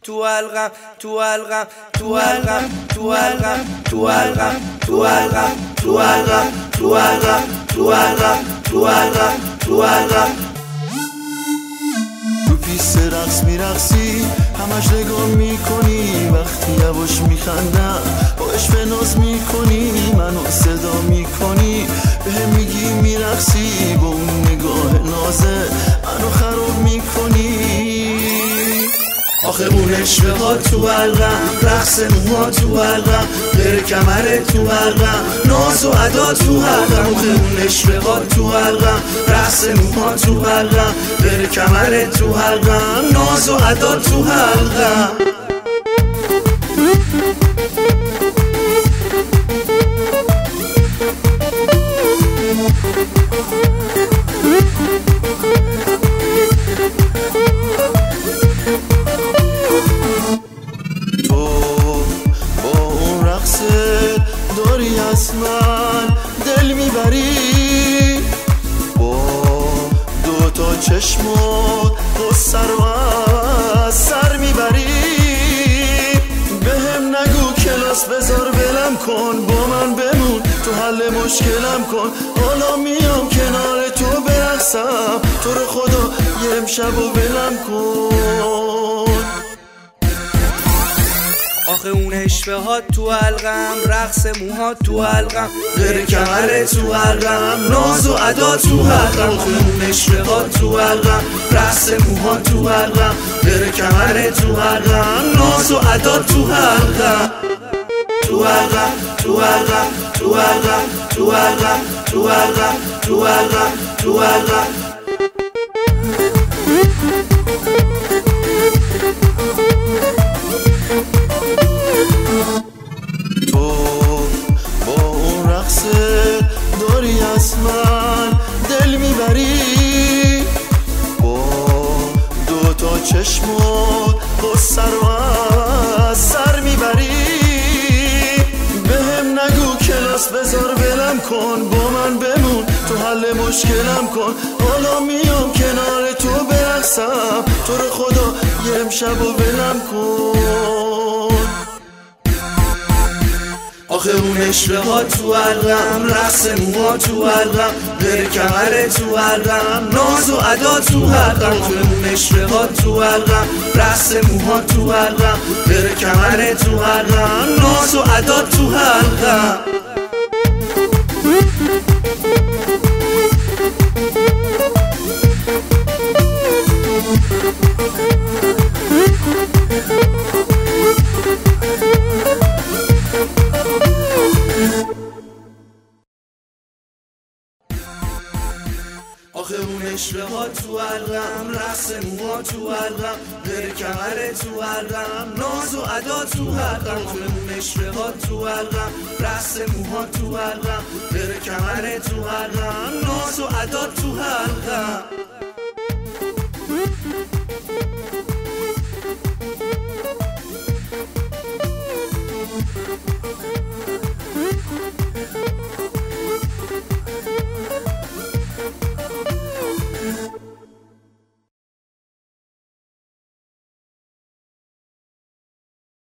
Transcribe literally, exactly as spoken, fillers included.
تو حلقم تو حلقم تو حلقم تو حلقم تو حلقم تو حلقم تو حلقم تو حلقم تو حلقم تو حلقم تو حلقم تو پیست رقص میرقصی همش نگاه میکنی وقتی یواش میخندم با عشق ناز میکنی منو صدا میکنی بهم میگی میرقصی با اون نگاه نازه منو خراب میکنی آخه اون عشقه ها تو حلقم رقص موها تو حلقم غیر کمره تو حلقم ناز و ادا تو حلقم آخه اون عشقه ها تو حلقم رقص موها تو حلقم غیر کمره تو حلقم ناز و ادا تو حلقم داری از من دل میبری با دو تا چشمات با سر و از سر میبری بهم نگو کلاس بذار ولم کن با من بمون تو حل مشکلم کن حالا میام کنار تو برقصم تو رو خدا یه امشب و ولم کن آخه اون عشقه ها تو حلقم رقص موها تو حلقم غیر کمره تو حلقم ناز و ادا تو حلقم آخه اون عشقه ها تو حلقم رقص موها تو حلقم غیر کمره تو حلقم ناز و ادا تو حلقم تو حلقم تو حلقم تو حلقم تو حلقم تو حلقم تو حلقم تو حلقم تو با اون رقصه داری از من دل میبری با دو تا چشمات با سر و از سر میبری بهم نگو کلاس بذار ولم کن با من بمون تو حل مشکلم کن حالا میام کنار تو برقصم تو رو خدا یه امشب و ولم کن آخه اون عشقه ها تو حلقم رقص موها تو حلقم غیر کمره تو حلقم ناز و ادا تو حلقم آخه اون عشقه ها تو حلقم رقص موها تو حلقم غیر کمره تو حلقم ناز و ادا تو حلقم آخه اون عشقه ها تو حلقم رقص موها تو حلقم غیر کمره تو حلقم ناز و ادا تو حلقم آخه اون عشقه ها تو حلقم رقص موها تو حلقم غیر کمره تو حلقم ناز و ادا تو حلقم